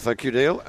Thank you, Neil.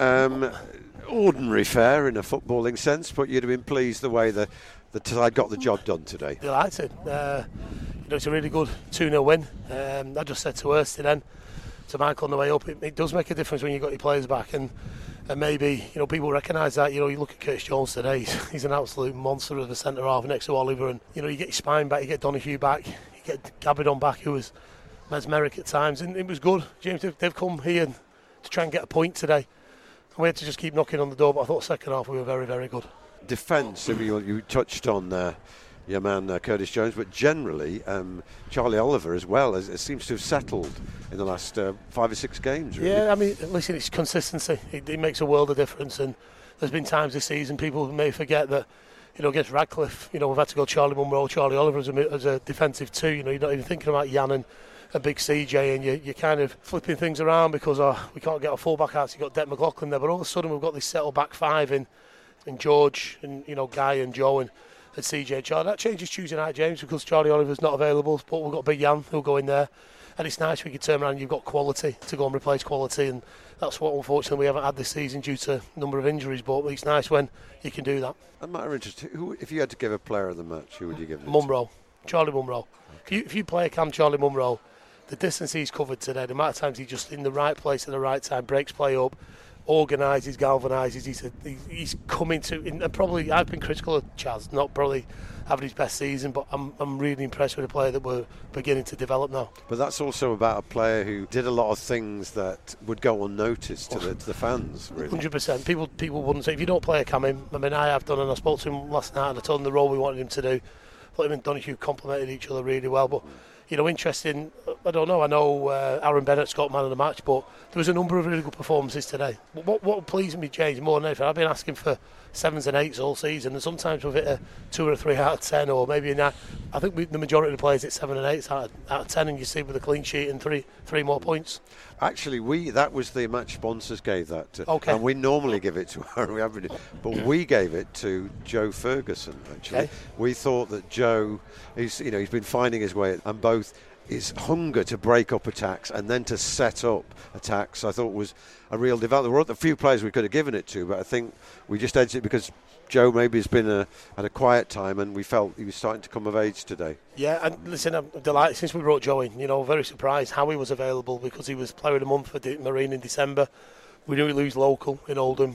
Ordinary fare in a footballing sense, but you'd have been pleased the way the side got the job done today. Delighted. It's a really good 2-0 win. I just said to Hursty then, to Michael on the way up, it does make a difference when you've got your players back, and maybe people recognise that. You look at Curtis Jones today, he's an absolute monster of a centre half next to Oliver, and you get your spine back, you get Donahue back, you get Gabidon back, who was mesmeric at times, and it was good. James, they've come here to try and get a point today. We had to just keep knocking on the door, but I thought second half we were very, very good. Defence, you touched on your man Curtis Jones, but generally Charlie Oliver as well it seems to have settled in the last 5 or 6 games. Really. Yeah, listen, it's consistency. It makes a world of difference, and there's been times this season people may forget that. Against Radcliffe, we've had to go Charlie Munro, Charlie Oliver as a defensive two. You're not even thinking about Jan and a big CJ, and you're kind of flipping things around because we can't get a full-back out, so you've got Det McLaughlin there, but all of a sudden we've got this settled back five in George and Guy and Joe and CJ and Charlie. That changes Tuesday night, James, because Charlie Oliver's not available, but we've got Big Jan who'll go in there, and it's nice we can turn around and you've got quality to go and replace quality, and that's what unfortunately we haven't had this season due to a number of injuries, but it's nice when you can do that. A matter of interest, if you had to give a player of the match, who would you give it Munro, to? Charlie Munro. Okay. If you play Charlie Munro, the distance he's covered today, the amount of times he's just in the right place at the right time, breaks play up, organises, galvanises, he's coming to, and probably I've been critical of Chaz, not probably having his best season, but I'm really impressed with a player that we're beginning to develop now. But that's also about a player who did a lot of things that would go unnoticed to the fans, really. 100%. People wouldn't say, if you don't play a Cam in, I have done, and I spoke to him last night and I told him the role we wanted him to do. But him and Donahue complemented each other really well, but interesting. I don't know. I know Aaron Bennett's got man of the match, but there was a number of really good performances today. What pleased me, James, more than anything, I've been asking for 7s and 8s all season, and sometimes we've hit a 2 or a 3 out of 10, or maybe a 9. I think the majority of the players hit 7 and 8s out of 10, and you see with a clean sheet and three more points. Actually, that was the match sponsors gave that to, okay. And we normally give it to Aaron, but we gave it to Joe Ferguson. Actually, okay. We thought that Joe, he's been finding his way, and both his hunger to break up attacks and then to set up attacks, I thought was a real development. There were a few players we could have given it to, but I think we just edged it because Joe maybe has been at a quiet time, and we felt he was starting to come of age today. Yeah, and listen, I'm delighted since we brought Joe in. Very surprised how he was available, because he was player of the month for Marine in December. We knew he'd lose local in Oldham,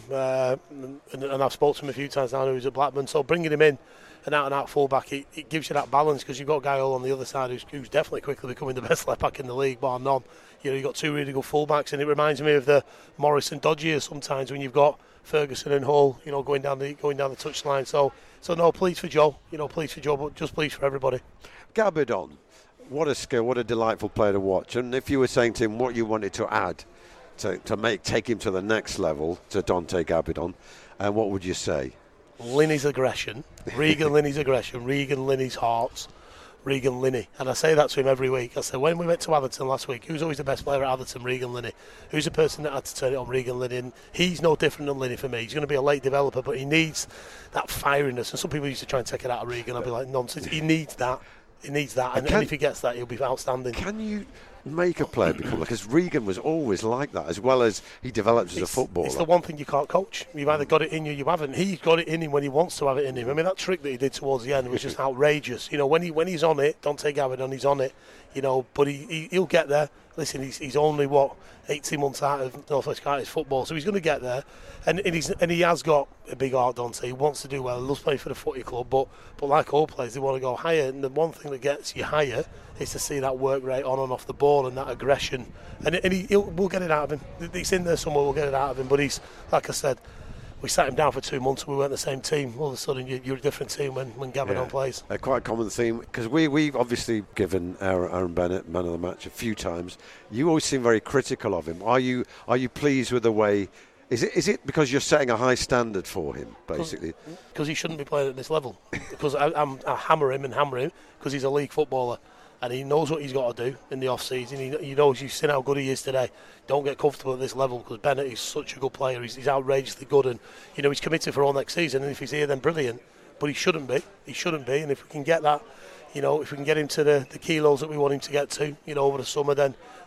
and I've spoken to him a few times now. He was at Blackburn, so bringing him in, an out-and-out full-back, it gives you that balance, because you've got Gael on the other side who's definitely quickly becoming the best left-back in the league, bar none. You've got 2 really good full-backs, and it reminds me of the Morris and Dodge years sometimes, when you've got Ferguson and Hull, going down the touchline. So no, pleased for Joe, but just pleased for everybody. Gabidon, what a skill, what a delightful player to watch. And if you were saying to him what you wanted to add to take him to the next level, to Dante Gabidon, what would you say? Linney's aggression, Regan Linney's aggression, Regan Linney's hearts, Regan Linney. And I say that to him every week. I said, when we went to Atherton last week, who's always the best player at Atherton? Regan Linney. Who's the person that had to turn it on? Regan Linney. And he's no different than Linney for me. He's going to be a late developer, but he needs that fieriness. And some people used to try and take it out of Regan. I'd be like, nonsense. He needs that. And if he gets that, he'll be outstanding. Can you make a player become, because Regan was always like that, as well as he develops as a footballer? It's the one thing you can't coach. You've either got it in you haven't. He's got it in him when he wants to have it in him. That trick that he did towards the end was just outrageous. When he's on it, Dante Gabidon, he's on it. But he'll get there. Listen, he's only 18 months out of North West Counties football, so he's going to get there. And he has got a big heart, Dante. He wants to do well. He loves playing for the footy club, but like all players, they want to go higher. And the one thing that gets you higher is to see that work rate on and off the ball and that aggression. And we'll get it out of him. It's in there somewhere. We'll get it out of him. But he's, like I said, we sat him down for 2 months and we weren't the same team. All of a sudden, you're a different team when Gabidon plays. Quite a common theme, because we've obviously given Aaron Bennett man of the match a few times. You always seem very critical of him. Are you pleased with the way? Is it because you're setting a high standard for him, basically? Because he shouldn't be playing at this level. Because I hammer him because he's a league footballer. And he knows what he's got to do in the off-season. He knows, you've seen how good he is today. Don't get comfortable at this level, because Bennett is such a good player. He's outrageously good, and he's committed for all next season. And if he's here, then brilliant. But he shouldn't be. And if we can get that, if we can get him to the kilos that we want him to get to, over the summer, then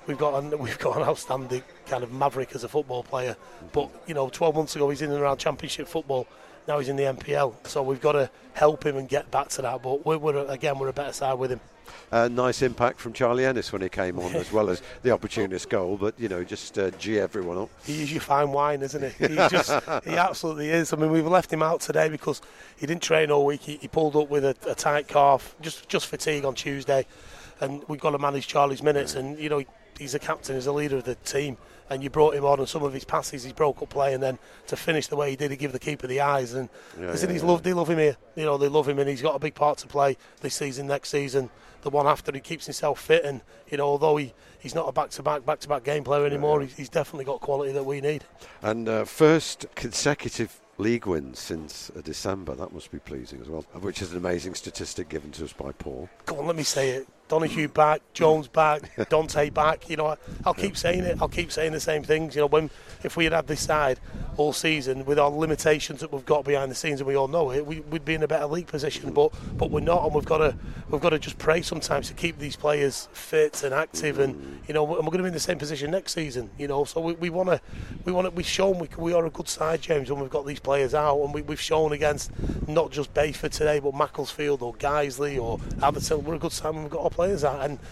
we've got an outstanding kind of maverick as a football player. But 12 months ago he's in and around Championship football. Now he's in the NPL, so we've got to help him and get back to that. But we're a better side with him. Nice impact from Charlie Ennis when he came on, as well as the opportunist goal. But just G everyone up. He is your fine wine, isn't he? He absolutely is. I mean, we've left him out today because he didn't train all week. He pulled up with a tight calf, just fatigue on Tuesday, and we've got to manage Charlie's minutes. And he's a captain, he's a leader of the team. And you brought him on, and some of his passes, he broke up play, and then to finish the way he did, he gave the keeper the eyes. And they love him here. They love him, and he's got a big part to play this season, next season, the one after. He keeps himself fit, and although he's not a back-to-back game player anymore, he's definitely got quality that we need. And first consecutive league wins since December. That must be pleasing as well, which is an amazing statistic given to us by Paul. Go on, let me say it. Donahue back, Jones back, Dante back. I'll keep saying it. I'll keep saying the same things. If we had this side all season with our limitations that we've got behind the scenes, and we all know it, we'd be in a better league position. But we're not, and we've got to just pray sometimes to keep these players fit and active, and we're going to be in the same position next season. So we want to. We've shown we are a good side, James, when we've got these players out, and we've shown against not just Bayford today, but Macclesfield or Guiseley or Atherton. We're a good side when we've got our players out, and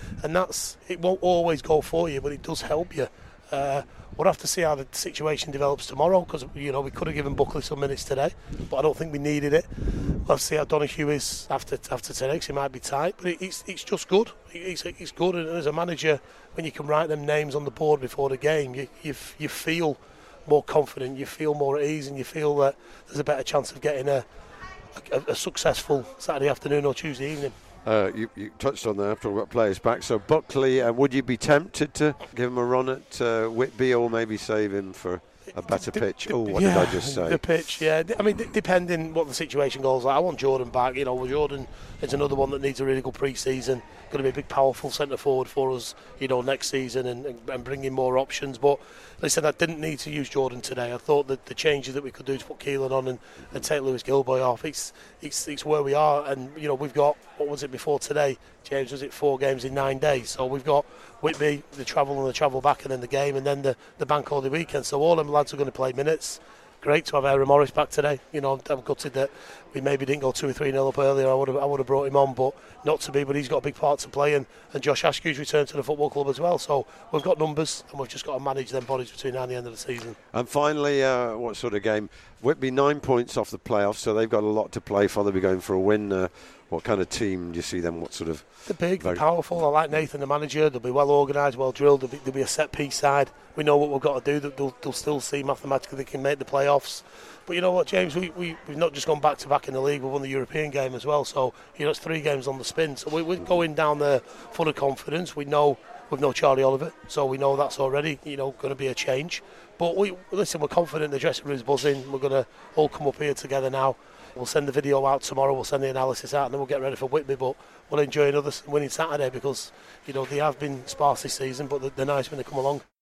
it won't always go for you, but it does help you. We'll have to see how the situation develops tomorrow, because we could have given Buckley some minutes today, but I don't think we needed it. We'll have to see how Donahue is after today, because he might be tight, but it's just good. It's good, and as a manager, when you can write them names on the board before the game, you feel more confident, you feel more at ease, and you feel that there's a better chance of getting a successful Saturday afternoon or Tuesday evening. You touched on that, talking about players back. So Buckley, would you be tempted to give him a run at Whitby, or maybe save him for a better pitch? Did I just say? The pitch, yeah. I mean, depending what the situation goes like. I want Jordan back. Jordan is another one that needs a really good pre-season. Going to be a big, powerful centre forward for us, next season, and bring in more options. But listen, I didn't need to use Jordan today. I thought that the changes that we could do to put Keelan on and take Lewis Gilboy off, it's where we are. And we've got, what was it before today, James? Was it 4 games in 9 days? So we've got Whitby, the travel back, and then the game, and then the bank holiday weekend. So all them lads are going to play minutes. Great to have Aaron Morris back today. I'm gutted that we maybe didn't go 2 or 3-0 up earlier. I would have brought him on, but not to be. But he's got a big part to play, and Josh Askew's returned to the football club as well. So we've got numbers, and we've just got to manage them bodies between now and the end of the season. And finally, what sort of game? Whitby 9 points off the playoffs, so they've got a lot to play for. They'll be going for a win. What kind of team do you see them? What sort of? They're big, they're powerful. I like Nathan, the manager. They'll be well organised, well drilled. They'll be a set-piece side. We know what we've got to do. They'll still see mathematically they can make the playoffs. But you know what, James? We've not just gone back-to-back in the league. We've won the European game as well. So, it's 3 games on the spin. So we're going down there full of confidence. We know we've no Charlie Oliver, so we know that's already, going to be a change. But we're confident the dressing room's buzzing. We're going to all come up here together now. We'll send the video out tomorrow, we'll send the analysis out, and then we'll get ready for Whitby. But we'll enjoy another winning Saturday, because, they have been sparse this season, but they're nice when they come along.